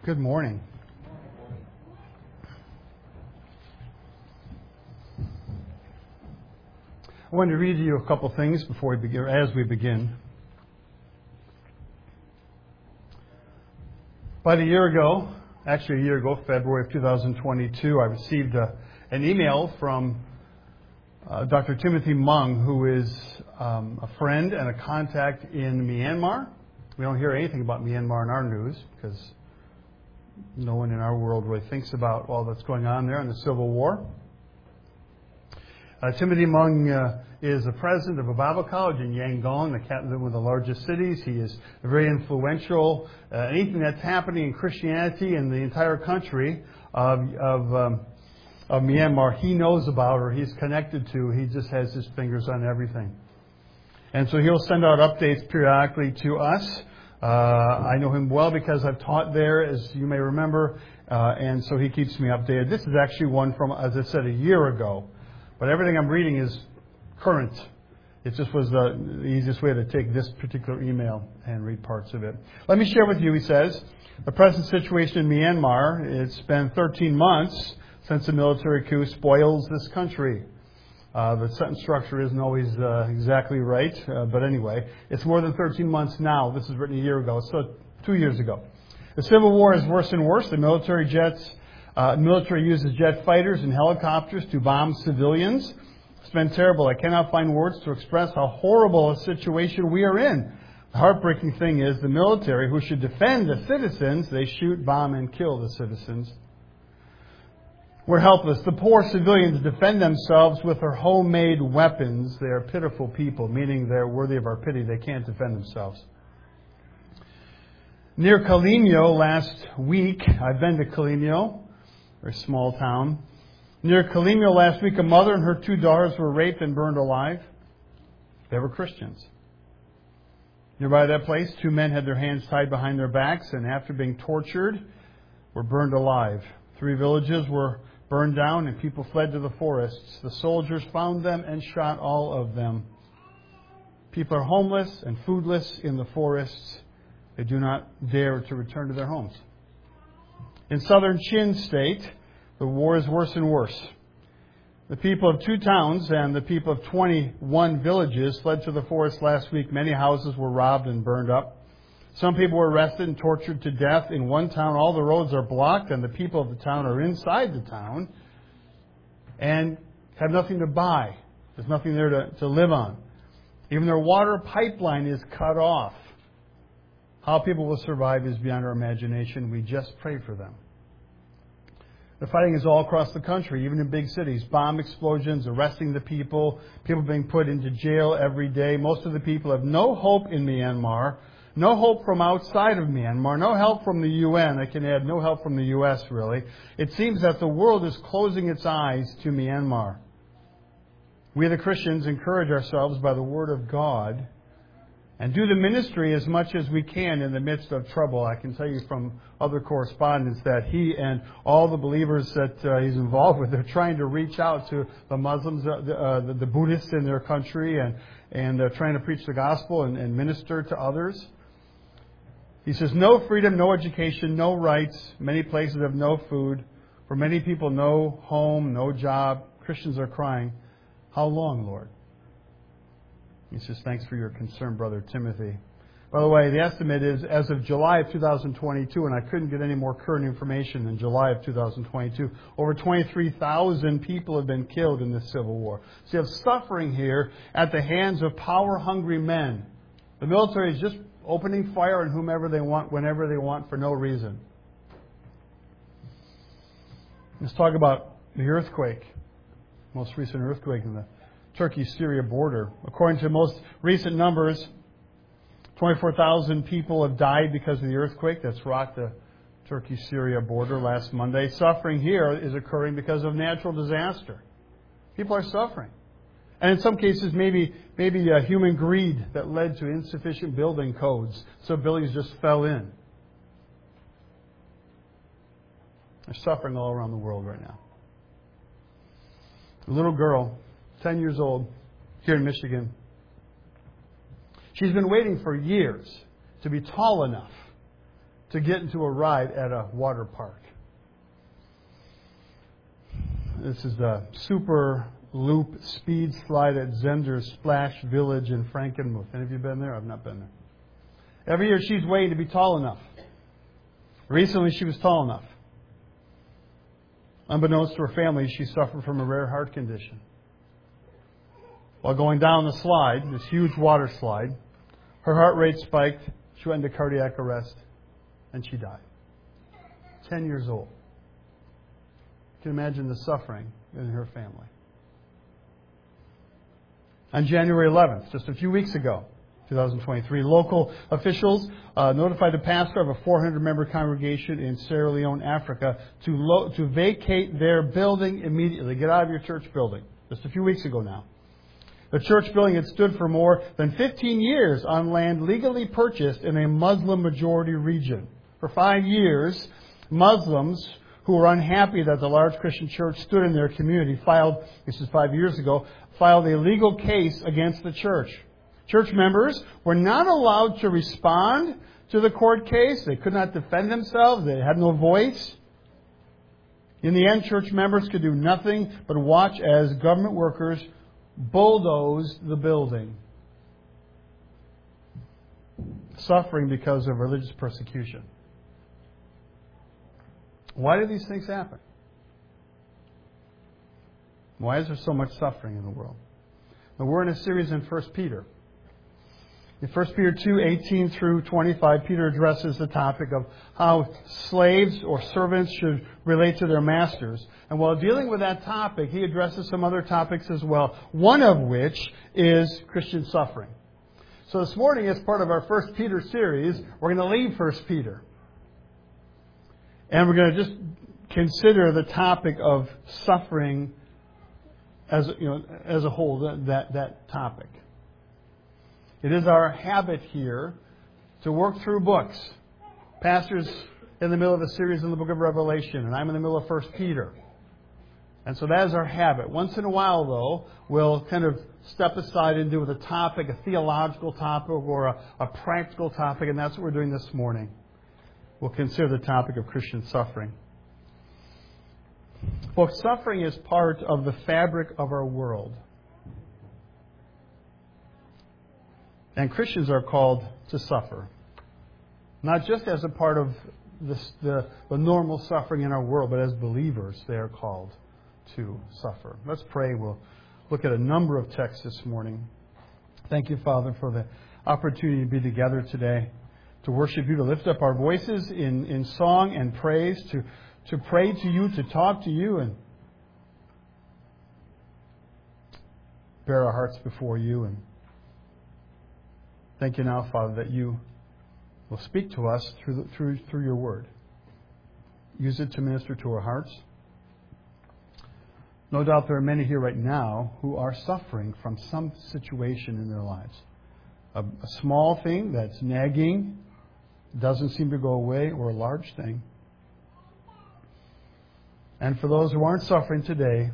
Good morning. I wanted to read you a couple things before we begin, as we begin. About a year ago, February of 2022, I received an email from Dr. Timothy Mung, who is a friend and a contact in Myanmar. We don't hear anything about Myanmar in our news because no one in our world really thinks about all that's going on there in the Civil War. Timothy Mung is the president of a Bible college in Yangon, one of the largest cities. He is very influential. Anything that's happening in Christianity in the entire country of Myanmar, he knows about or he's connected to. He just has his fingers on everything. And so he'll send out updates periodically to us. I know him well because I've taught there, as you may remember, and so he keeps me updated. This is actually one from, as I said, a year ago. But everything I'm reading is current. It just was the easiest way to take this particular email and read parts of it. Let me share with you, he says, the present situation in Myanmar. It's been 13 months since the military coup spoils this country. The sentence structure isn't always exactly right, but anyway, it's more than 13 months now. This was written a year ago, so 2 years ago. The civil war is worse and worse. The military uses jet fighters and helicopters to bomb civilians. It's been terrible. I cannot find words to express how horrible a situation we are in. The heartbreaking thing is the military, who should defend the citizens, they shoot, bomb, and kill the citizens. We're helpless. The poor civilians defend themselves with their homemade weapons. They are pitiful people, meaning they're worthy of our pity. They can't defend themselves. Near Kalinyo last week, I've been to Kalinyo, a small town. Near Kalinyo last week, a mother and her 2 daughters were raped and burned alive. They were Christians. Nearby that place, 2 men had their hands tied behind their backs and after being tortured, were burned alive. 3 villages were burned down and people fled to the forests. The soldiers found them and shot all of them. People are homeless and foodless in the forests. They do not dare to return to their homes. In southern Chin State, the war is worse and worse. The people of 2 towns and the people of 21 villages fled to the forest last week. Many houses were robbed and burned up. Some people were arrested and tortured to death. In one town, all the roads are blocked and the people of the town are inside the town and have nothing to buy. There's nothing there to live on. Even their water pipeline is cut off. How people will survive is beyond our imagination. We just pray for them. The fighting is all across the country, even in big cities. Bomb explosions, arresting the people being put into jail every day. Most of the people have no hope in Myanmar, no hope from outside of Myanmar, no help from the UN. I can add no help from the U.S., really. It seems that the world is closing its eyes to Myanmar. We, the Christians, encourage ourselves by the Word of God and do the ministry as much as we can in the midst of trouble. I can tell you from other correspondence that he and all the believers that he's involved with, they're trying to reach out to the Muslims, the Buddhists in their country, and trying to preach the gospel and minister to others. He says, no freedom, no education, no rights. Many places have no food. For many people, no home, no job. Christians are crying, how long, Lord? He says, thanks for your concern, Brother Timothy. By the way, the estimate is as of July of 2022, and I couldn't get any more current information than July of 2022, over 23,000 people have been killed in this civil war. So you have suffering here at the hands of power-hungry men. The military is just opening fire on whomever they want, whenever they want, for no reason. Let's talk about the earthquake, most recent earthquake in the Turkey-Syria border. According to most recent numbers, 24,000 people have died because of the earthquake that's rocked the Turkey-Syria border last Monday. Suffering here is occurring because of natural disaster. People are suffering. And in some cases, maybe human greed that led to insufficient building codes, so buildings just fell in. They're suffering all around the world right now. A little girl, 10 years old, here in Michigan. She's been waiting for years to be tall enough to get into a ride at a water park. This is the Super Loop Speed Slide at Zender's Splash Village in Frankenmuth. Any of you been there? I've not been there. Every year she's waiting to be tall enough. Recently she was tall enough. Unbeknownst to her family, she suffered from a rare heart condition. While going down the slide, this huge water slide, her heart rate spiked, she went into cardiac arrest, and she died. 10 years old. You can imagine the suffering in her family. On January 11th, just a few weeks ago, 2023, local officials notified the pastor of a 400-member congregation in Sierra Leone, Africa, to vacate their building immediately. Get out of your church building. Just a few weeks ago now. The church building had stood for more than 15 years on land legally purchased in a Muslim-majority region. For 5 years, Muslims who were unhappy that the large Christian church stood in their community this is 5 years ago, filed a legal case against the church. Church members were not allowed to respond to the court case. They could not defend themselves. They had no voice. In the end, church members could do nothing but watch as government workers bulldozed the building, suffering because of religious persecution. Why do these things happen? Why is there so much suffering in the world? Now, we're in a series in 1 Peter. In 1 Peter 2:18 through 25, Peter addresses the topic of how slaves or servants should relate to their masters. And while dealing with that topic, he addresses some other topics as well, one of which is Christian suffering. So this morning, as part of our 1 Peter series, we're going to leave 1 Peter. And we're going to just consider the topic of suffering as a whole, that topic. It is our habit here to work through books. Pastor's in the middle of a series in the book of Revelation, and I'm in the middle of 1 Peter. And so that is our habit. Once in a while, though, we'll kind of step aside and do with a topic, a theological topic or a practical topic, and that's what we're doing this morning. We'll consider the topic of Christian suffering. Well, suffering is part of the fabric of our world. And Christians are called to suffer. Not just as a part of the normal suffering in our world, but as believers, they are called to suffer. Let's pray. We'll look at a number of texts this morning. Thank you, Father, for the opportunity to be together today, to worship you, to lift up our voices in song and praise, to pray to you, to talk to you, and bare our hearts before you. And thank you now, Father, that you will speak to us through your word. Use it to minister to our hearts. No doubt there are many here right now who are suffering from some situation in their lives. A small thing that's nagging, doesn't seem to go away, or a large thing. And for those who aren't suffering today,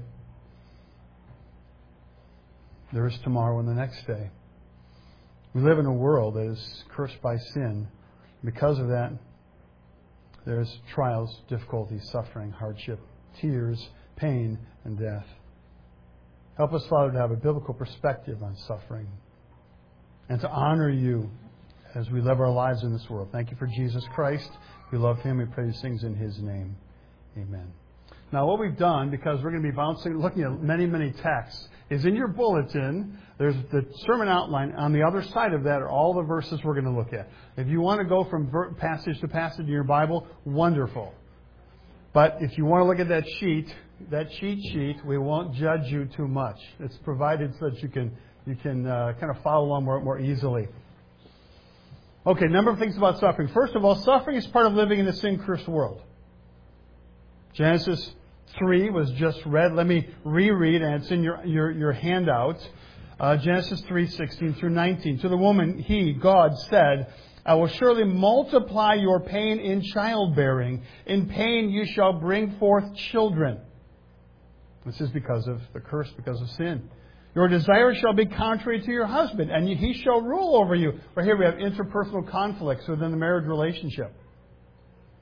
there is tomorrow and the next day. We live in a world that is cursed by sin. Because of that, there's trials, difficulties, suffering, hardship, tears, pain, and death. Help us, Father, to have a biblical perspective on suffering and to honor you as we live our lives in this world. Thank you for Jesus Christ. We love Him. We pray these things in His name. Amen. Now, what we've done, because we're going to be looking at many, many texts, is in your bulletin, there's the sermon outline. On the other side of that are all the verses we're going to look at. If you want to go from passage to passage in your Bible, wonderful. But if you want to look at that cheat sheet, we won't judge you too much. It's provided so that you can kind of follow along more easily. Okay, a number of things about suffering. First of all, suffering is part of living in a sin-cursed world. Genesis 3 was just read. Let me reread, and it's in your handout. Genesis 3:16 through 19. To the woman, He, God, said, I will surely multiply your pain in childbearing. In pain you shall bring forth children. This is because of the curse, because of sin. Your desire shall be contrary to your husband, and he shall rule over you. For here we have interpersonal conflicts within the marriage relationship.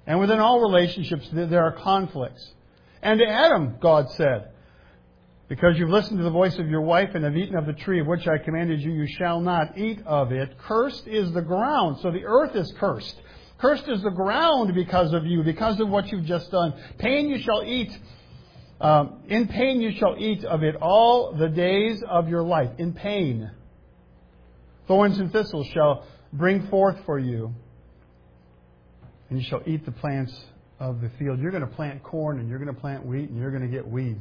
And within all relationships, there are conflicts. And to Adam, God said, because you've listened to the voice of your wife and have eaten of the tree of which I commanded you, you shall not eat of it. Cursed is the ground. So the earth is cursed. Cursed is the ground because of you, because of what you've just done. Pain you shall eat. In pain you shall eat of it all the days of your life. In pain. Thorns and thistles shall bring forth for you. And you shall eat the plants of the field. You're going to plant corn and you're going to plant wheat and you're going to get weeds.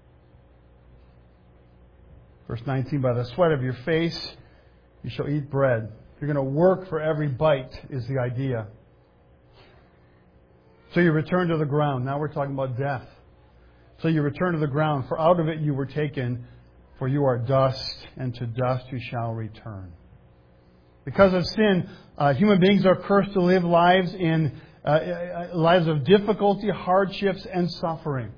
Verse 19, by the sweat of your face you shall eat bread. You're going to work for every bite is the idea. So you return to the ground. Now we're talking about death. So you return to the ground, for out of it you were taken, for you are dust, and to dust you shall return. Because of sin, human beings are cursed to live lives of difficulty, hardships, and suffering.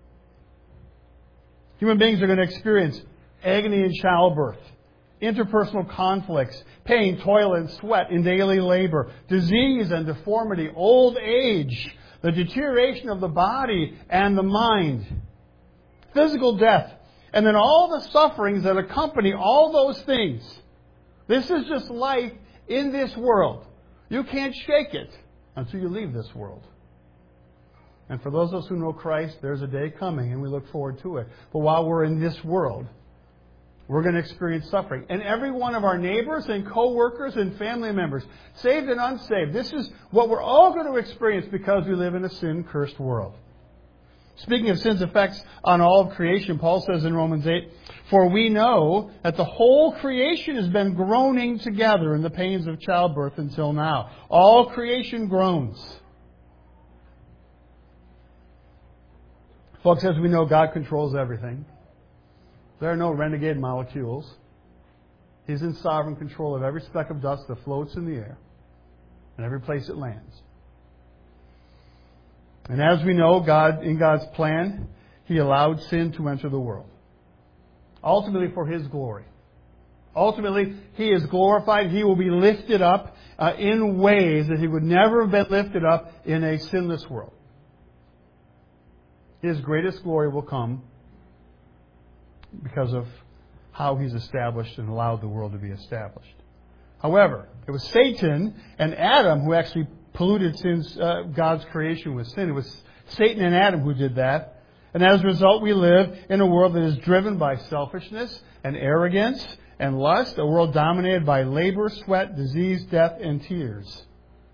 Human beings are going to experience agony in childbirth, interpersonal conflicts, pain, toil, and sweat in daily labor, disease and deformity, old age, the deterioration of the body and the mind, physical death, and then all the sufferings that accompany all those things. This is just life in this world. You can't shake it until you leave this world. And for those of us who know Christ, there's a day coming and we look forward to it. But while we're in this world, we're going to experience suffering. And every one of our neighbors and co-workers and family members, saved and unsaved, this is what we're all going to experience because we live in a sin-cursed world. Speaking of sin's effects on all of creation, Paul says in Romans 8, for we know that the whole creation has been groaning together in the pains of childbirth until now. All creation groans. Folks, as we know, God controls everything. There are no renegade molecules. He's in sovereign control of every speck of dust that floats in the air and every place it lands. And as we know, in God's plan, He allowed sin to enter the world. Ultimately for His glory. Ultimately, He is glorified. He will be lifted up in ways that He would never have been lifted up in a sinless world. His greatest glory will come because of how He's established and allowed the world to be established. However, it was Satan and Adam who actually polluted God's creation with sin. It was Satan and Adam who did that. And as a result, we live in a world that is driven by selfishness and arrogance and lust, a world dominated by labor, sweat, disease, death, and tears.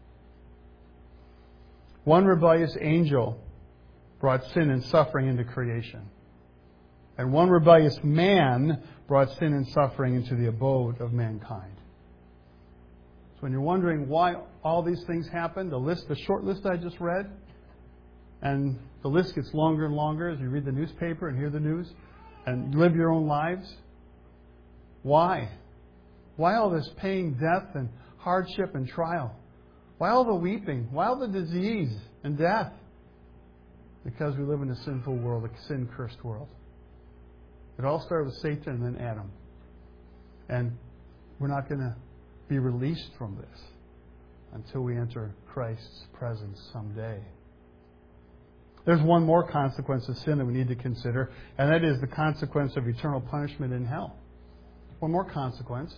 One rebellious angel brought sin and suffering into creation. And one rebellious man brought sin and suffering into the abode of mankind. So when you're wondering why all these things happen, the short list I just read, and the list gets longer and longer as you read the newspaper and hear the news and live your own lives. Why? Why all this pain, death, and hardship and trial? Why all the weeping? Why all the disease and death? Because we live in a sinful world, a sin-cursed world. It all started with Satan and then Adam. And we're not going to be released from this until we enter Christ's presence someday. There's one more consequence of sin that we need to consider, and that is the consequence of eternal punishment in hell. One more consequence.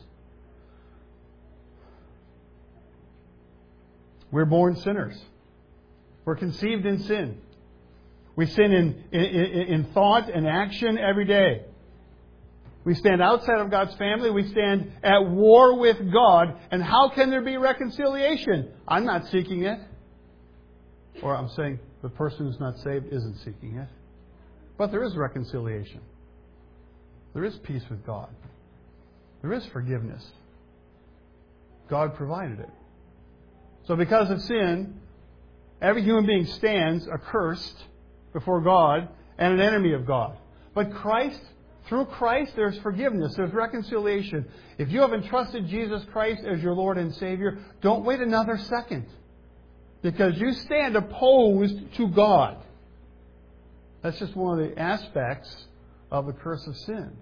We're born sinners. We're conceived in sin. We sin in thought and action every day. We stand outside of God's family. We stand at war with God. And how can there be reconciliation? I'm not seeking it. Or I'm saying the person who's not saved isn't seeking it. But there is reconciliation. There is peace with God. There is forgiveness. God provided it. So because of sin, every human being stands accursed before God and an enemy of God. But through Christ, there's forgiveness. There's reconciliation. If you have entrusted Jesus Christ as your Lord and Savior, don't wait another second. Because you stand opposed to God. That's just one of the aspects of the curse of sin.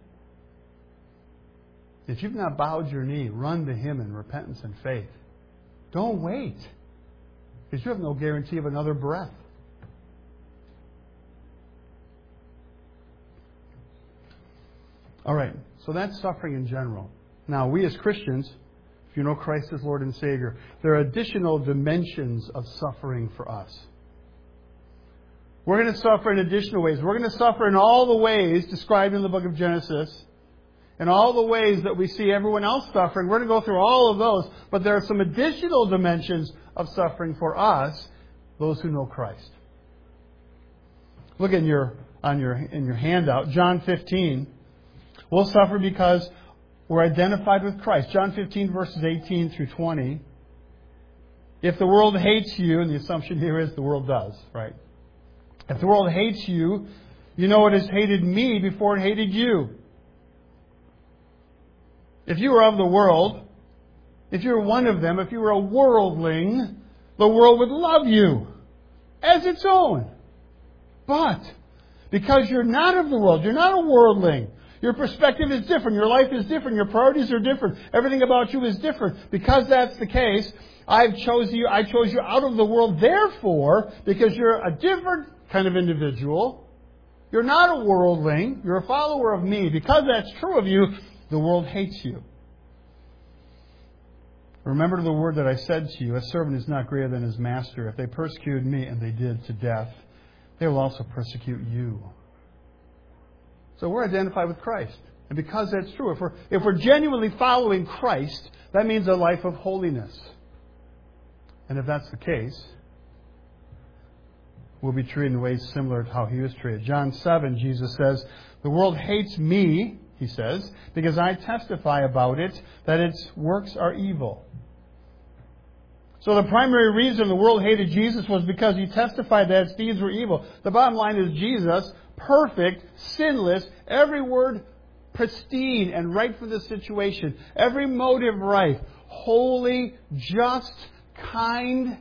If you've not bowed your knee, run to Him in repentance and faith. Don't wait. Because you have no guarantee of another breath. All right, so that's suffering in general. Now, we as Christians, if you know Christ as Lord and Savior, there are additional dimensions of suffering for us. We're going to suffer in additional ways. We're going to suffer in all the ways described in the book of Genesis, and all the ways that we see everyone else suffering. We're going to go through all of those, but there are some additional dimensions of suffering for us, those who know Christ. Look in your handout, John 15. We'll suffer because we're identified with Christ. John 15, verses 18 through 20. If the world hates you, and the assumption here is the world does, right? If the world hates you, you know it has hated me before it hated you. If you were of the world, if you were one of them, if you were a worldling, the world would love you as its own. But because you're not of the world, you're not a worldling, your perspective is different, your life is different, your priorities are different, everything about you is different. Because that's the case, I chose you out of the world. Therefore, because you're a different kind of individual, you're not a worldling, you're a follower of me. Because that's true of you, the world hates you. Remember the word that I said to you, a servant is not greater than his master. If they persecuted me, and they did to death, they will also persecute you. So we're identified with Christ. And because that's true, if we're genuinely following Christ, that means a life of holiness. And if that's the case, we'll be treated in ways similar to how He was treated. John 7, Jesus says, the world hates me, He says, because I testify about it, that its works are evil. So the primary reason the world hated Jesus was because He testified that its deeds were evil. The bottom line is Jesus, perfect, sinless, every word pristine and right for the situation, every motive right, holy, just, kind,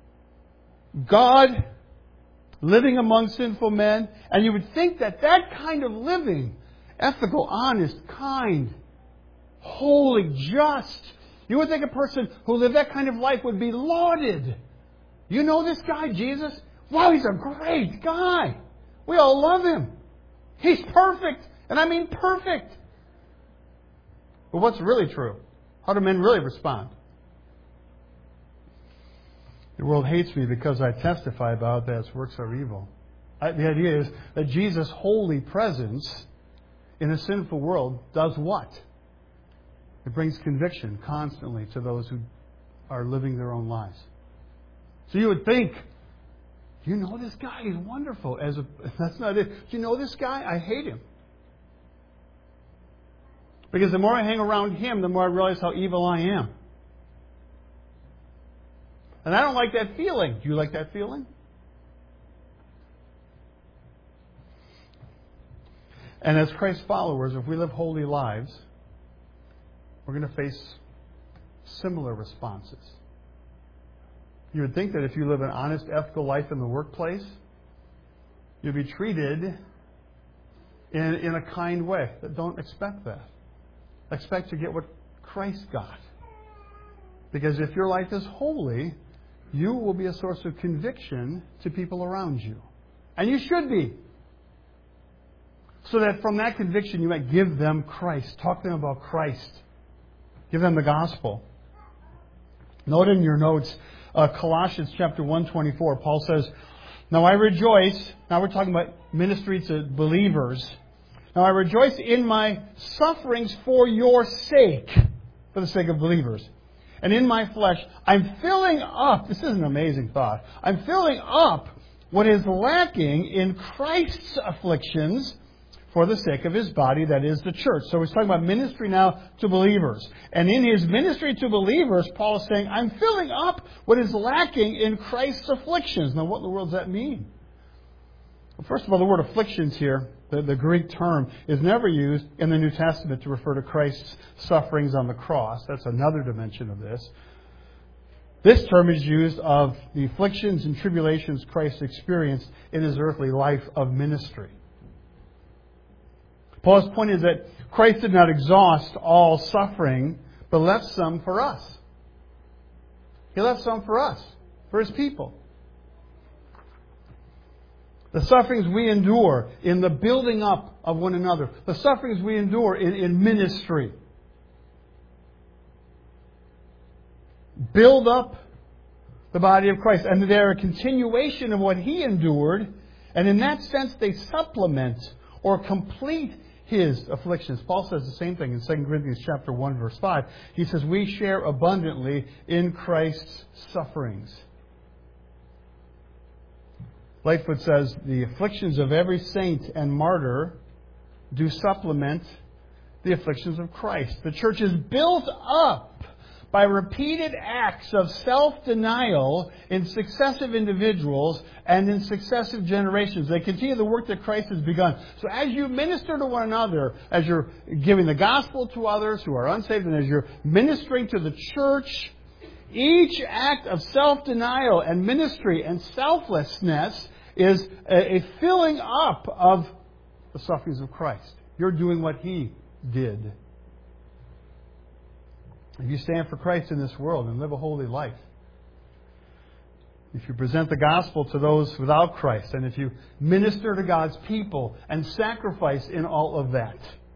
God, living among sinful men. And you would think that kind of living, ethical, honest, kind, holy, just, you would think a person who lived that kind of life would be lauded. You know this guy, Jesus? Wow, he's a great guy. We all love him. He's perfect. And I mean perfect. But what's really true? How do men really respond? The world hates me because I testify about that its works are evil. The idea is that Jesus' holy presence in a sinful world does what? It brings conviction constantly to those who are living their own lives. So you would think, you know this guy, he's wonderful. That's not it. Do you know this guy? I hate him. Because the more I hang around him, the more I realize how evil I am. And I don't like that feeling. Do you like that feeling? And as Christ followers, if we live holy lives, we're going to face similar responses. You would think that if you live an honest, ethical life in the workplace, you'll be treated in a kind way. But don't expect that. Expect to get what Christ got. Because if your life is holy, you will be a source of conviction to people around you. And you should be. So that from that conviction you might give them Christ. Talk to them about Christ. Give them the gospel. Note in your notes, Colossians chapter 1:24, Paul says, now I rejoice, now we're talking about ministry to believers. Now I rejoice in my sufferings for your sake, for the sake of believers. And in my flesh, I'm filling up, this is an amazing thought, I'm filling up what is lacking in Christ's afflictions for the sake of His body, that is the church. So he's talking about ministry now to believers. And in his ministry to believers, Paul is saying, I'm filling up what is lacking in Christ's afflictions. Now what in the world does that mean? Well, first of all, the word afflictions here, the Greek term, is never used in the New Testament to refer to Christ's sufferings on the cross. That's another dimension of this. This term is used of the afflictions and tribulations Christ experienced in His earthly life of ministry. Paul's point is that Christ did not exhaust all suffering, but left some for us. He left some for us. for His people. The sufferings we endure in the building up of one another. The sufferings we endure in ministry. Build up the body of Christ. And they're a continuation of what He endured. And in that sense, they supplement or complete His afflictions. Paul says the same thing in 2 Corinthians chapter 1, verse 5. He says, we share abundantly in Christ's sufferings. Lightfoot says, the afflictions of every saint and martyr do supplement the afflictions of Christ. The church is built up by repeated acts of self-denial in successive individuals and in successive generations. They continue the work that Christ has begun. So as you minister to one another, as you're giving the gospel to others who are unsaved, and as you're ministering to the church, each act of self-denial and ministry and selflessness is a filling up of the sufferings of Christ. You're doing what He did. If you stand for Christ in this world and live a holy life, if you present the gospel to those without Christ, and if you minister to God's people and sacrifice in all of that,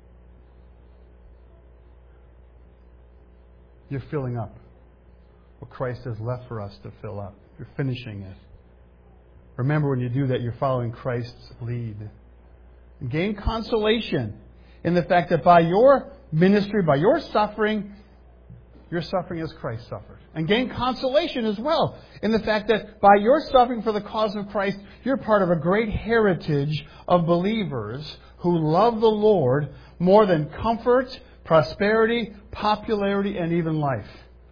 you're filling up what Christ has left for us to fill up. You're finishing it. Remember, when you do that, you're following Christ's lead. And gain consolation in the fact that by your ministry, by your suffering, you're suffering as Christ suffered. And gain consolation as well in the fact that by your suffering for the cause of Christ, you're part of a great heritage of believers who love the Lord more than comfort, prosperity, popularity, and even life.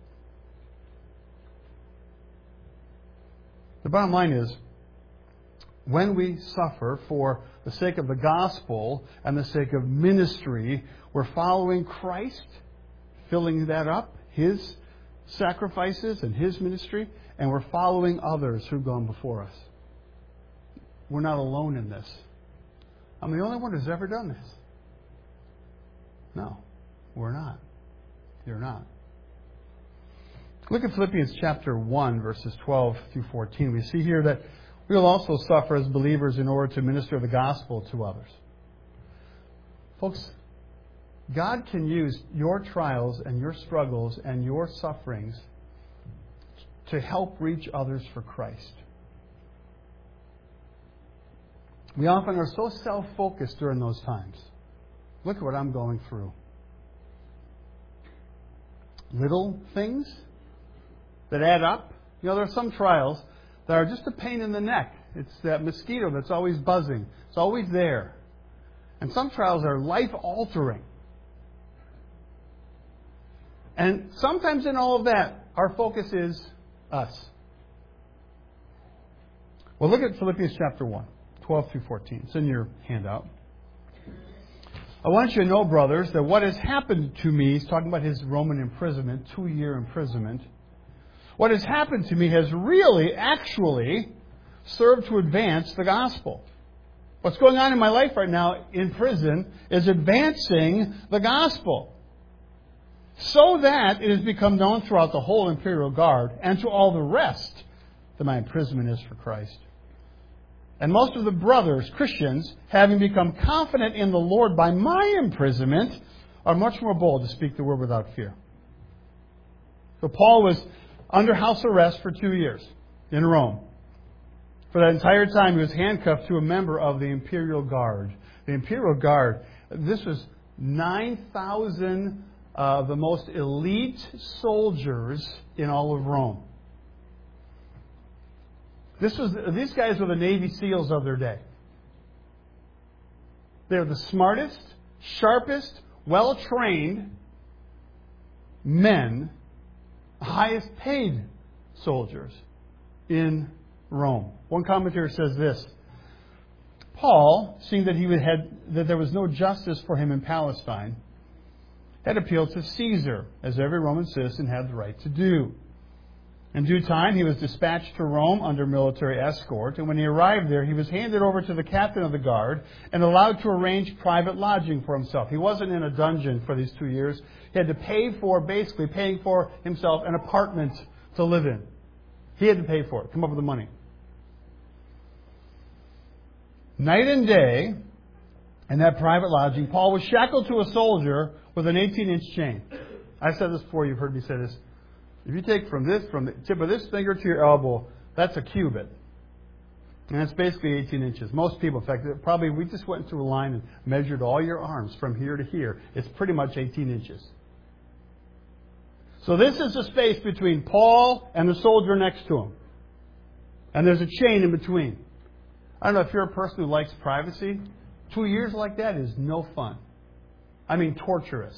The bottom line is, when we suffer for the sake of the gospel and the sake of ministry, we're following Christ, filling that up, His sacrifices and His ministry, and we're following others who've gone before us. We're not alone in this. I'm the only one who's ever done this. No, we're not. You're not. Look at Philippians chapter 1, verses 12 through 14. We see here that we will also suffer as believers in order to minister the gospel to others. Folks, God can use your trials and your struggles and your sufferings to help reach others for Christ. We often are so self-focused during those times. Look at what I'm going through. Little things that add up. You know, there are some trials that are just a pain in the neck. It's that mosquito that's always buzzing. It's always there. And some trials are life-altering. And sometimes in all of that, our focus is us. Well, look at Philippians chapter 1, 12 through 14. It's in your handout. I want you to know, brothers, that what has happened to me, he's talking about his Roman imprisonment, 2-year imprisonment. What has happened to me has really, actually, served to advance the gospel. What's going on in my life right now in prison is advancing the gospel, so that it has become known throughout the whole imperial guard and to all the rest that my imprisonment is for Christ. And most of the brothers, Christians, having become confident in the Lord by my imprisonment, are much more bold to speak the word without fear. So Paul was under house arrest for 2 years in Rome. For that entire time, he was handcuffed to a member of the Imperial Guard. The Imperial Guard, this was 9,000 of the most elite soldiers in all of Rome. These guys were the Navy SEALs of their day. They're the smartest, sharpest, well-trained men, highest paid soldiers in Rome. One commentator says this: Paul, seeing that there was no justice for him in Palestine, had appealed to Caesar, as every Roman citizen had the right to do. In due time, he was dispatched to Rome under military escort, and when he arrived there, he was handed over to the captain of the guard and allowed to arrange private lodging for himself. He wasn't in a dungeon for these 2 years. He had to paying for himself an apartment to live in. He had to pay for it, come up with the money. Night and day, in that private lodging, Paul was shackled to a soldier with an 18-inch chain. I said this before, you've heard me say this. If you take from the tip of this finger to your elbow, that's a cubit. And that's basically 18 inches. Most people, in fact, probably we just went through a line and measured all your arms from here to here. It's pretty much 18 inches. So this is the space between Paul and the soldier next to him. And there's a chain in between. I don't know if you're a person who likes privacy. 2 years like that is no fun. I mean, torturous.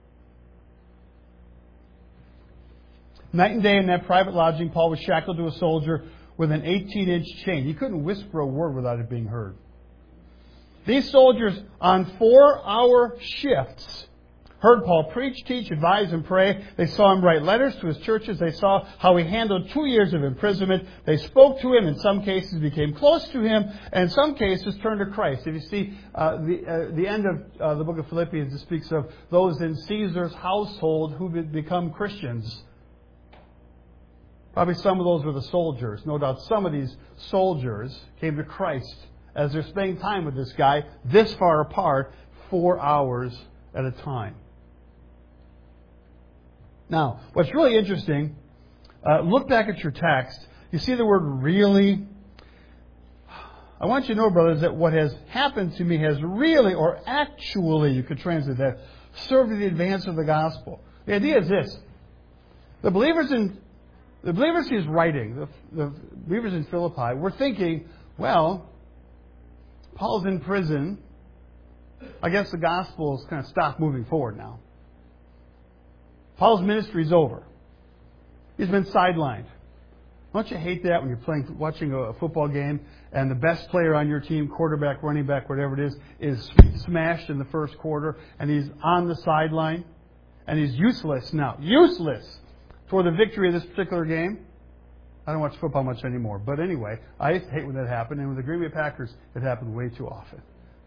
Night and day in that private lodging, Paul was shackled to a soldier with an 18-inch chain. He couldn't whisper a word without it being heard. These soldiers on 4-hour shifts heard Paul preach, teach, advise, and pray. They saw him write letters to his churches. They saw how he handled 2 years of imprisonment. They spoke to him. In some cases, became close to him. And in some cases, turned to Christ. If you see the end of the book of Philippians, it speaks of those in Caesar's household who had become Christians. Probably some of those were the soldiers. No doubt some of these soldiers came to Christ as they're spending time with this guy this far apart, 4 hours at a time. Now, what's really interesting, look back at your text. You see the word really? I want you to know, brothers, that what has happened to me has really, or actually, you could translate that, served to the advance of the gospel. The idea is this. The believers he's writing, the believers in Philippi, were thinking, well, Paul's in prison. I guess the gospel's kind of stopped moving forward now. Paul's ministry's over. He's been sidelined. Don't you hate that when you're watching a football game and the best player on your team, quarterback, running back, whatever it is smashed in the first quarter and he's on the sideline and he's useless now. Useless for the victory of this particular game? I don't watch football much anymore. But anyway, I hate when that happened. And with the Green Bay Packers, it happened way too often.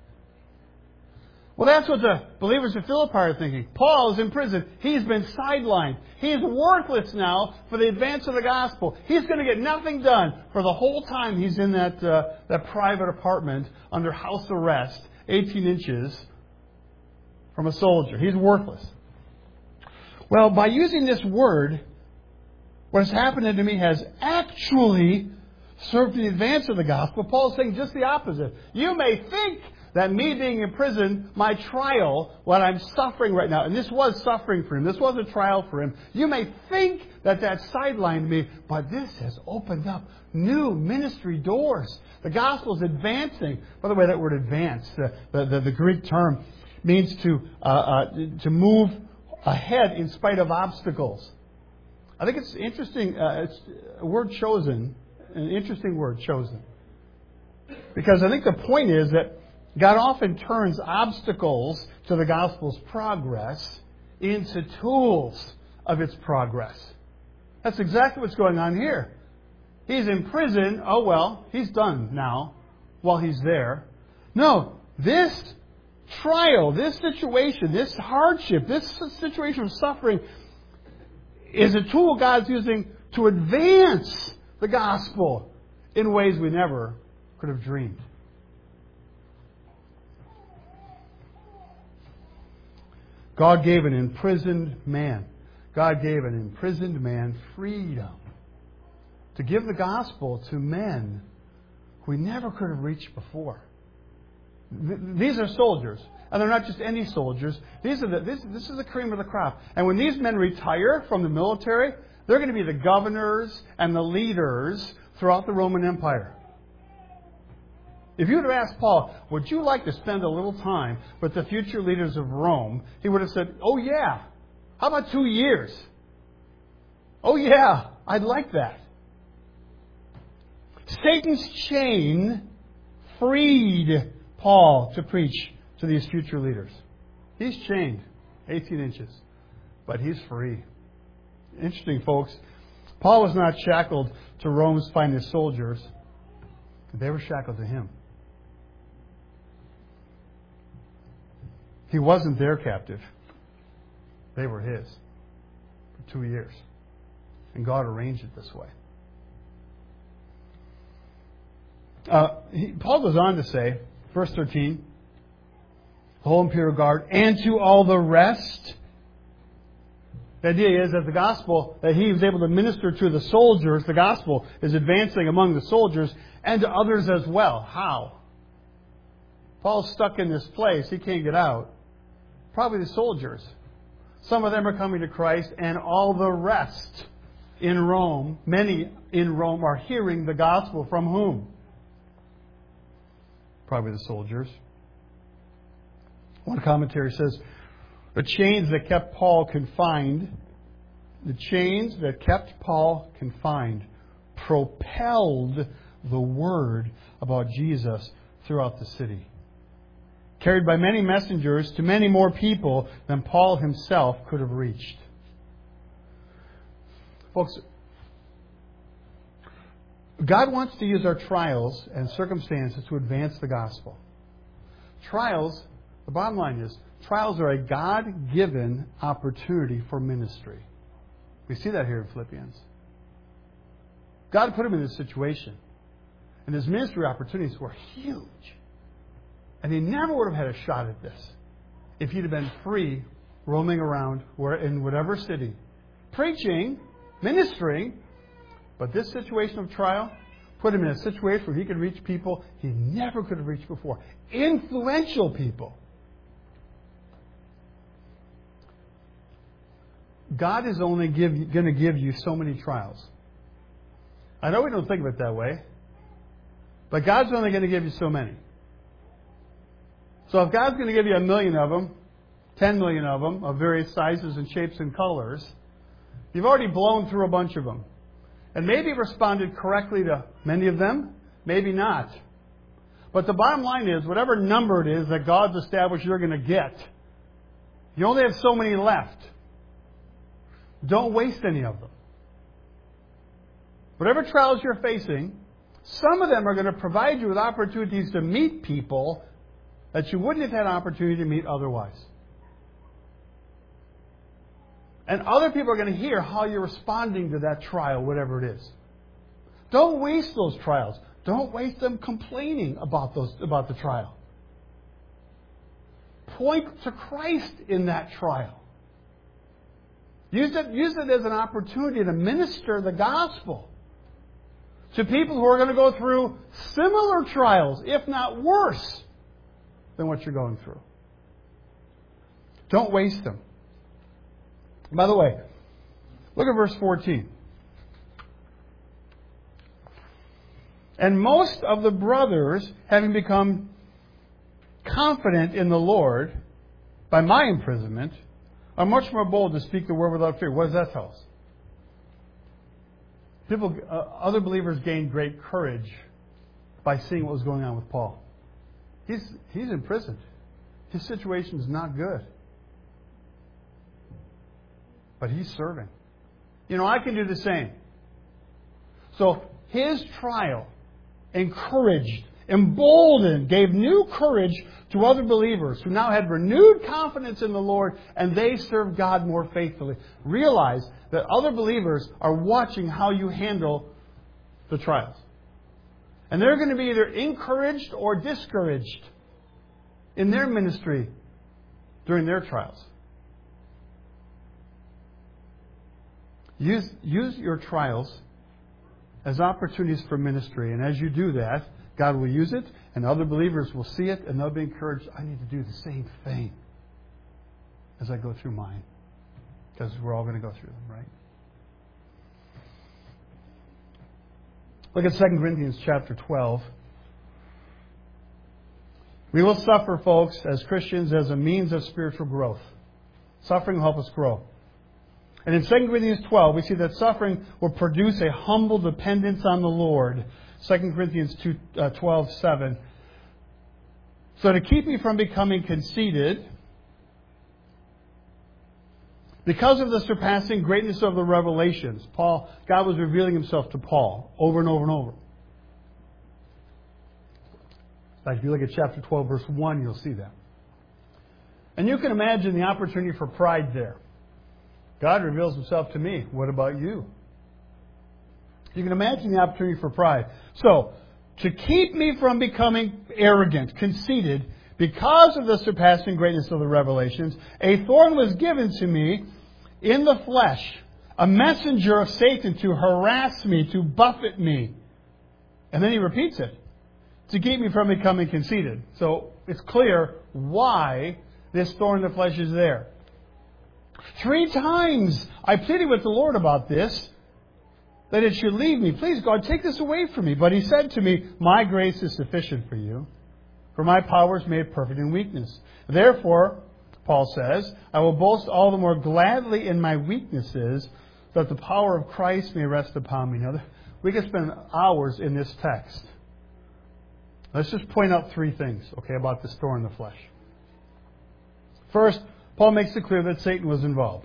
Well, that's what the believers of Philippi are thinking. Paul is in prison. He's been sidelined. He's worthless now for the advance of the gospel. He's going to get nothing done for the whole time he's in that private apartment under house arrest, 18 inches from a soldier. He's worthless. Well, by using this word, what has happened to me has actually served to the advance of the gospel. Paul's saying just the opposite. You may think that me being in prison, my trial, what I'm suffering right now, and this was suffering for him, this was a trial for him, you may think that sidelined me, but this has opened up new ministry doors. The gospel is advancing. By the way, that word advance, the Greek term, means to move ahead in spite of obstacles. I think it's interesting, it's a word chosen, an interesting word, chosen. Because I think the point is that God often turns obstacles to the gospel's progress into tools of its progress. That's exactly what's going on here. He's in prison. Oh, well, he's done now while he's there. No, this trial, this situation, this hardship, this situation of suffering is a tool God's using to advance the gospel in ways we never could have dreamed. God gave an imprisoned man freedom to give the gospel to men who he never could have reached before. These are soldiers. And they're not just any soldiers. This is the cream of the crop. And when these men retire from the military, they're going to be the governors and the leaders throughout the Roman Empire. If you would have asked Paul, would you like to spend a little time with the future leaders of Rome? He would have said, oh yeah. How about 2 years? Oh yeah, I'd like that. Satan's chain freed Paul to preach to these future leaders. He's chained 18 inches, but he's free. Interesting, folks. Paul was not shackled to Rome's finest soldiers. They were shackled to him. He wasn't their captive. They were his for 2 years. And God arranged it this way. Paul goes on to say, verse 13, the whole imperial guard, and to all the rest. The idea is that the gospel that he was able to minister to the soldiers, the gospel is advancing among the soldiers and to others as well. How? Paul's stuck in this place. He can't get out. Probably the soldiers. Some of them are coming to Christ, and all the rest in Rome, many in Rome, are hearing the gospel from whom? Probably the soldiers. One commentary says, the chains that kept Paul confined propelled the word about Jesus throughout the city. Carried by many messengers to many more people than Paul himself could have reached. Folks, God wants to use our trials and circumstances to advance the gospel. Trials, the bottom line is, trials are a God-given opportunity for ministry. We see that here in Philippians. God put him in this situation. And his ministry opportunities were huge. And he never would have had a shot at this if he'd have been free, roaming around in whatever city, preaching, ministering. But this situation of trial put him in a situation where he could reach people he never could have reached before. Influential people. God is only going to give you so many trials. I know we don't think of it that way, but God's only going to give you so many. So if God's going to give you 1 million of them, 10 million of them, of various sizes and shapes and colors, you've already blown through a bunch of them. And maybe responded correctly to many of them, maybe not. But the bottom line is, whatever number it is that God's established you're going to get, you only have so many left. Don't waste any of them. Whatever trials you're facing, some of them are going to provide you with opportunities to meet people that you wouldn't have had an opportunity to meet otherwise. And other people are going to hear how you're responding to that trial, whatever it is. Don't waste those trials. Don't waste them complaining about the trial. Point to Christ in that trial. Use it as an opportunity to minister the gospel to people who are going to go through similar trials, if not worse than what you're going through. Don't waste them. By the way, look at verse 14. And most of the brothers, having become confident in the Lord by my imprisonment, are much more bold to speak the word without fear. What does that tell us? Other believers gained great courage by seeing what was going on with Paul. He's imprisoned. His situation is not good. But he's serving. I can do the same. So his trial encouraged, emboldened, gave new courage to other believers who now had renewed confidence in the Lord, and they served God more faithfully. Realize that other believers are watching how you handle the trials. And they're going to be either encouraged or discouraged in their ministry during their trials. Use your trials as opportunities for ministry. And as you do that, God will use it, and other believers will see it, and they'll be encouraged. I need to do the same thing as I go through mine. Because we're all going to go through them, right? Look at 2 Corinthians chapter 12. We will suffer, folks, as Christians, as a means of spiritual growth. Suffering will help us grow. And in 2 Corinthians 12, we see that suffering will produce a humble dependence on the Lord. 2 Corinthians 12:7. So to keep me from becoming conceited, because of the surpassing greatness of the revelations, God was revealing himself to Paul over and over and over. Like if you look at chapter 12, verse 1, you'll see that. And you can imagine the opportunity for pride there. God reveals himself to me. What about you? You can imagine the opportunity for pride. So, to keep me from becoming arrogant, conceited, because of the surpassing greatness of the revelations, a thorn was given to me in the flesh, a messenger of Satan to harass me, to buffet me. And then he repeats it, to keep me from becoming conceited. So it's clear why this thorn in the flesh is there. 3 times I pleaded with the Lord about this, that it should leave me. Please, God, take this away from me. But He said to me, my grace is sufficient for you, for my power is made perfect in weakness. Therefore, Paul says, I will boast all the more gladly in my weaknesses, that the power of Christ may rest upon me. Now, we could spend hours in this text. Let's just point out 3 things, okay, about this thorn in the flesh. First, Paul makes it clear that Satan was involved.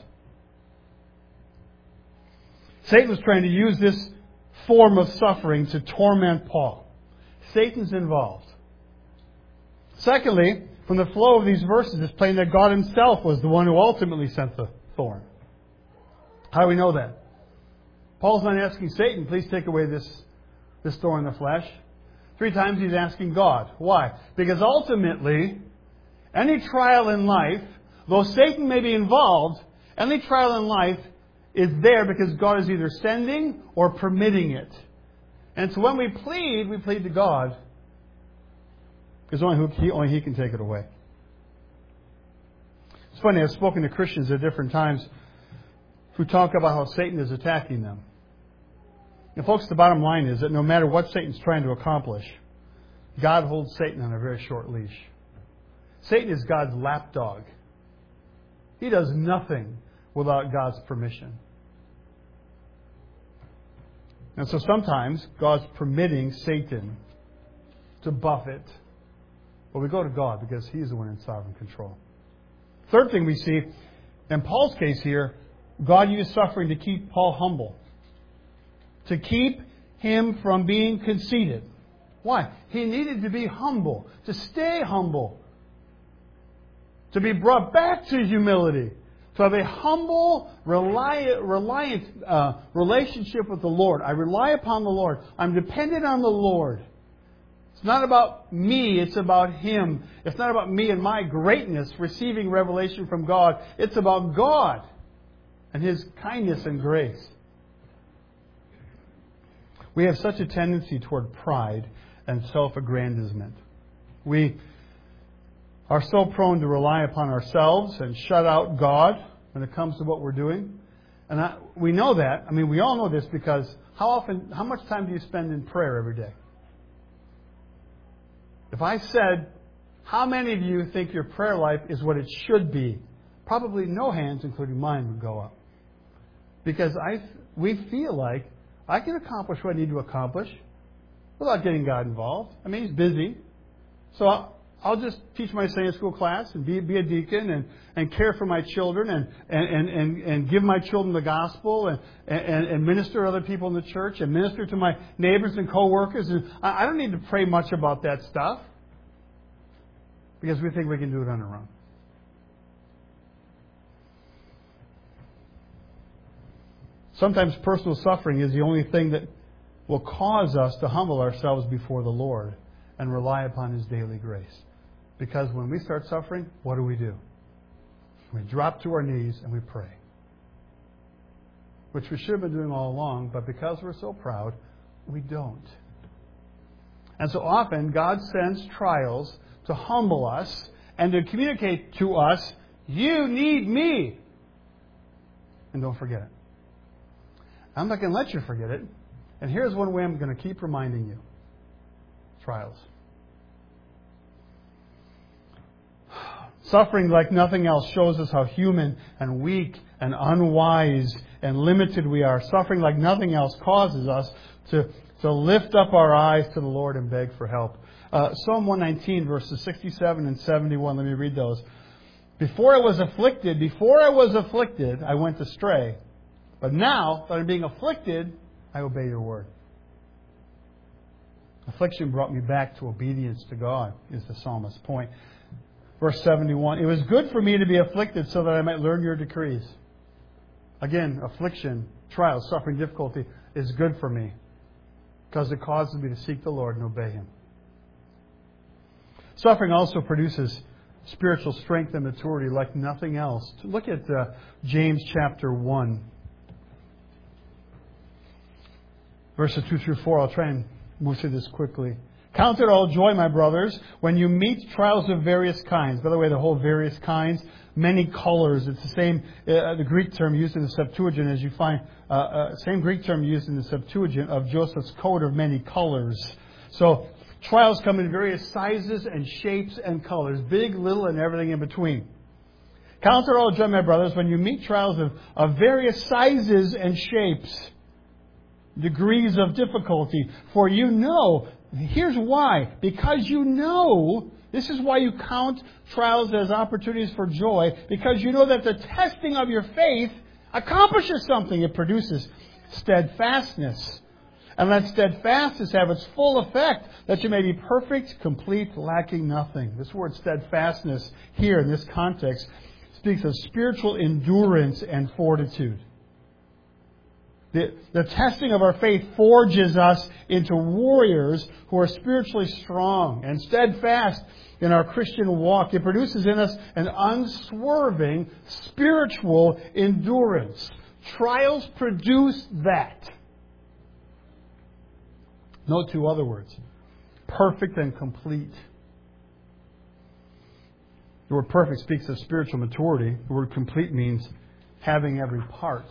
Satan was trying to use this form of suffering to torment Paul. Satan's involved. Secondly, from the flow of these verses, it's plain that God Himself was the one who ultimately sent the thorn. How do we know that? Paul's not asking Satan, please take away this thorn in the flesh. 3 times he's asking God. Why? Because ultimately, any trial in life, though Satan may be involved, any trial in life is there because God is either sending or permitting it. And so when we plead to God, because only He can take it away. It's funny, I've spoken to Christians at different times who talk about how Satan is attacking them. And folks, the bottom line is that no matter what Satan's trying to accomplish, God holds Satan on a very short leash. Satan is God's lapdog. He does nothing without God's permission. And so sometimes God's permitting Satan to buffet. But we go to God because He's the one in sovereign control. Third thing we see, in Paul's case here, God used suffering to keep Paul humble. To keep him from being conceited. Why? He needed to be humble. To stay humble. To be brought back to humility. To have a humble, reliant relationship with the Lord. I rely upon the Lord. I'm dependent on the Lord. It's not about me, it's about Him. It's not about me and my greatness receiving revelation from God. It's about God and His kindness and grace. We have such a tendency toward pride and self-aggrandizement. We are so prone to rely upon ourselves and shut out God when it comes to what we're doing. And we know that. I mean, we all know this because how much time do you spend in prayer every day? If I said, how many of you think your prayer life is what it should be? Probably no hands, including mine, would go up. Because we feel like I can accomplish what I need to accomplish without getting God involved. I mean, He's busy. So I'll just teach my Sunday school class and be a deacon and care for my children and give my children the gospel and minister to other people in the church and minister to my neighbors and co-workers. And I don't need to pray much about that stuff because we think we can do it on our own. Sometimes personal suffering is the only thing that will cause us to humble ourselves before the Lord and rely upon His daily grace. Because when we start suffering, what do? We drop to our knees and we pray. Which we should have been doing all along, but because we're so proud, we don't. And so often, God sends trials to humble us and to communicate to us, you need me. And don't forget it. I'm not going to let you forget it. And here's one way I'm going to keep reminding you. Trials. Suffering like nothing else shows us how human and weak and unwise and limited we are. Suffering like nothing else causes us to lift up our eyes to the Lord and beg for help. Psalm 119 verses 67 and 71. Let me read those. Before I was afflicted, I went astray. But now that I'm being afflicted, I obey your word. Affliction brought me back to obedience to God, is the psalmist's point. Verse 71, it was good for me to be afflicted so that I might learn your decrees. Again, affliction, trial, suffering, difficulty is good for me. because it causes me to seek the Lord and obey Him. Suffering also produces spiritual strength and maturity like nothing else. Look at James chapter 1. Verses 2 through 4. I'll try and move through this quickly. Count it all joy, my brothers, when you meet trials of various kinds. By the way, the whole various kinds, many colors. It's the same, the Greek term used in the Septuagint as you find, same Greek term used in the Septuagint of Joseph's coat of many colors. So, trials come in various sizes and shapes and colors, big, little, and everything in between. Count it all joy, my brothers, when you meet trials of various sizes and shapes, degrees of difficulty. For you know, here's why. Because you know, this is why you count trials as opportunities for joy, because you know that the testing of your faith accomplishes something. It produces steadfastness. And let steadfastness have its full effect, that you may be perfect, complete, lacking nothing. This word steadfastness here in this context speaks of spiritual endurance and fortitude. The testing of our faith forges us into warriors who are spiritually strong and steadfast in our Christian walk. It produces in us an unswerving spiritual endurance. Trials produce that. Note two other words. Perfect and complete. The word perfect speaks of spiritual maturity. The word complete means having every part.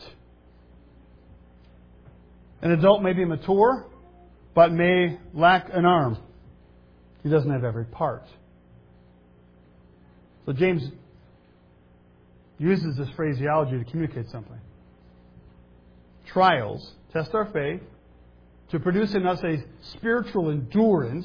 An adult may be mature, but may lack an arm. He doesn't have every part. So James uses this phraseology to communicate something. Trials test our faith to produce in us a spiritual endurance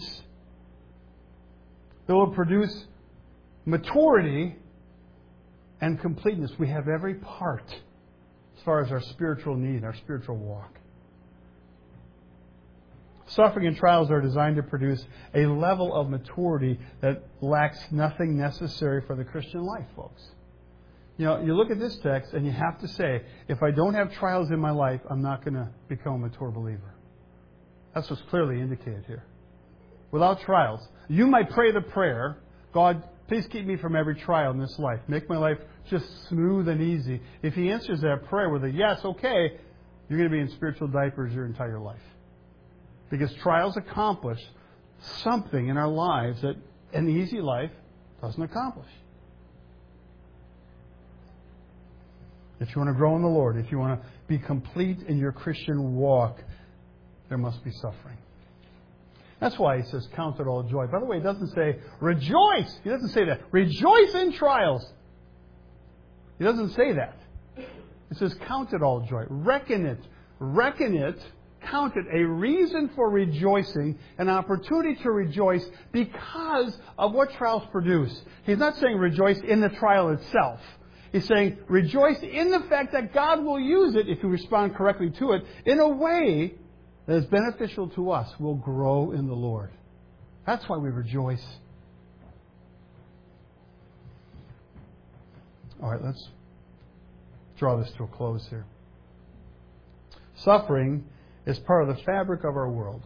that will produce maturity and completeness. We have every part as far as our spiritual need, our spiritual walk. Suffering and trials are designed to produce a level of maturity that lacks nothing necessary for the Christian life, folks. You know, you look at this text and you have to say, if I don't have trials in my life, I'm not going to become a mature believer. That's what's clearly indicated here. Without trials, you might pray the prayer, God, please keep me from every trial in this life. Make my life just smooth and easy. If He answers that prayer with a yes, okay, you're going to be in spiritual diapers your entire life. Because trials accomplish something in our lives that an easy life doesn't accomplish. If you want to grow in the Lord, if you want to be complete in your Christian walk, there must be suffering. That's why he says, count it all joy. By the way, he doesn't say, rejoice. He doesn't say that. Rejoice in trials. He doesn't say that. He says, count it all joy. Reckon it. Reckon it. Count it a reason for rejoicing, an opportunity to rejoice because of what trials produce. He's not saying rejoice in the trial itself. He's saying rejoice in the fact that God will use it, if you respond correctly to it, in a way that is beneficial to us. We'll grow in the Lord. That's why we rejoice. All right, let's draw this to a close here. Suffering is part of the fabric of our world.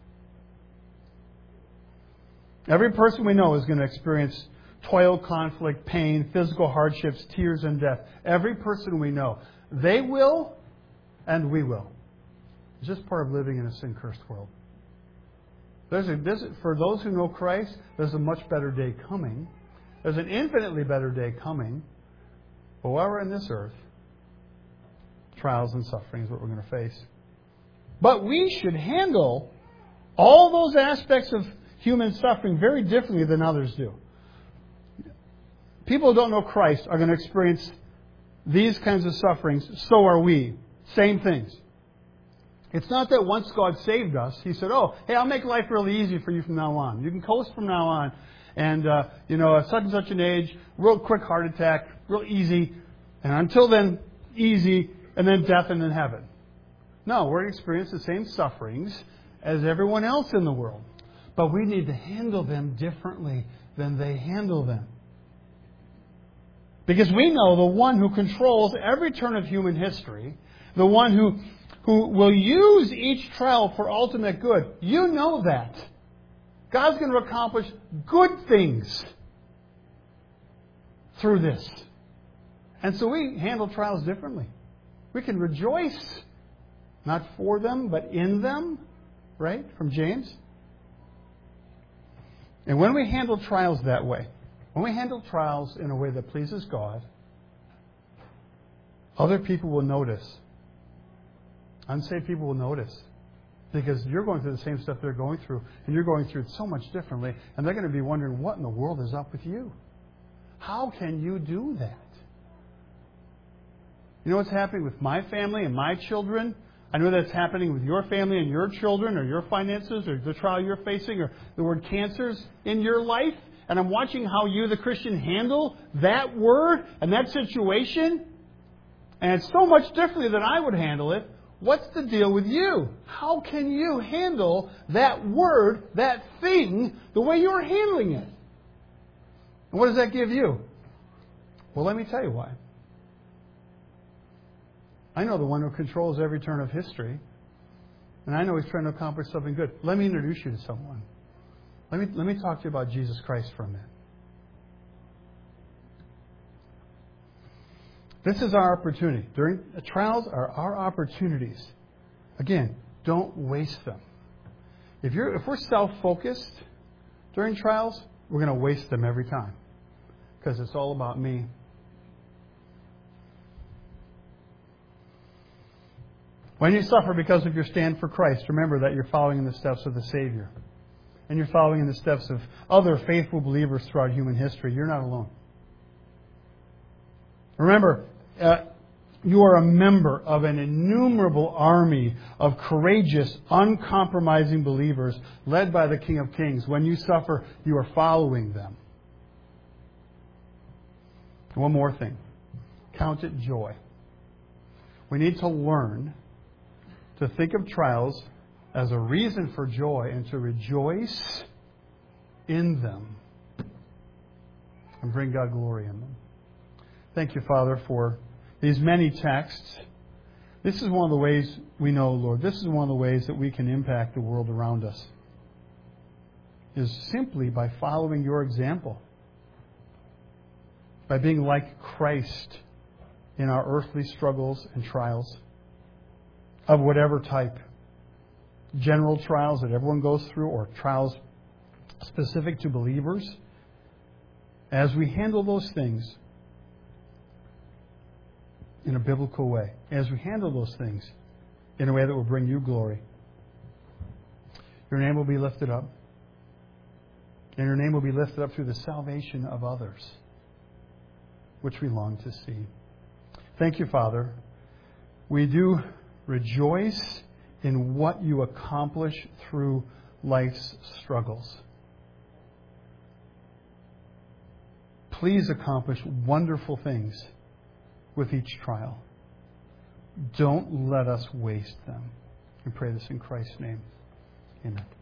Every person we know is going to experience toil, conflict, pain, physical hardships, tears, and death. Every person we know. They will, and we will. It's just part of living in a sin-cursed world. For those who know Christ, there's a much better day coming. There's an infinitely better day coming. But while we're in this earth, trials and suffering is what we're going to face. But we should handle all those aspects of human suffering very differently than others do. People who don't know Christ are going to experience these kinds of sufferings. So are we. Same things. It's not that once God saved us, He said, oh, hey, I'll make life really easy for you from now on. You can coast from now on. And, at such and such an age, real quick heart attack, real easy. And until then, easy. And then death and then heaven. No, we're going to experience the same sufferings as everyone else in the world. But we need to handle them differently than they handle them. Because we know the one who controls every turn of human history, the one who who will use each trial for ultimate good. You know that. God's going to accomplish good things through this. And so we handle trials differently. We can rejoice, not for them, but in them, right? From James. And when we handle trials that way, when we handle trials in a way that pleases God, other people will notice. Unsaved people will notice. Because you're going through the same stuff they're going through, and you're going through it so much differently, and they're going to be wondering, what in the world is up with you? How can you do that? You know what's happening with my family and my children? I know that's happening with your family and your children, or your finances, or the trial you're facing, or the word cancers in your life. And I'm watching how you, the Christian, handle that word and that situation. And it's so much differently than I would handle it. What's the deal with you? How can you handle that word, that thing, the way you're handling it? And what does that give you? Well, let me tell you why. I know the one who controls every turn of history. And I know He's trying to accomplish something good. Let me introduce you to someone. Let me talk to you about Jesus Christ for a minute. This is our opportunity. Trials are our opportunities. Again, don't waste them. If we're self-focused during trials, we're going to waste them every time. Because it's all about me. When you suffer because of your stand for Christ, remember that you're following in the steps of the Savior. And you're following in the steps of other faithful believers throughout human history. You're not alone. Remember, you are a member of an innumerable army of courageous, uncompromising believers led by the King of Kings. When you suffer, you are following them. One more thing. Count it joy. We need to learn to think of trials as a reason for joy and to rejoice in them and bring God glory in them. Thank you, Father, for these many texts. This is one of the ways we know, Lord, this is one of the ways that we can impact the world around us, is simply by following your example, by being like Christ in our earthly struggles and trials of whatever type. General trials that everyone goes through, or trials specific to believers. As we handle those things in a biblical way, as we handle those things in a way that will bring you glory, your name will be lifted up. And your name will be lifted up through the salvation of others, which we long to see. Thank you, Father. We do rejoice in what you accomplish through life's struggles. Please accomplish wonderful things with each trial. Don't let us waste them. We pray this in Christ's name. Amen.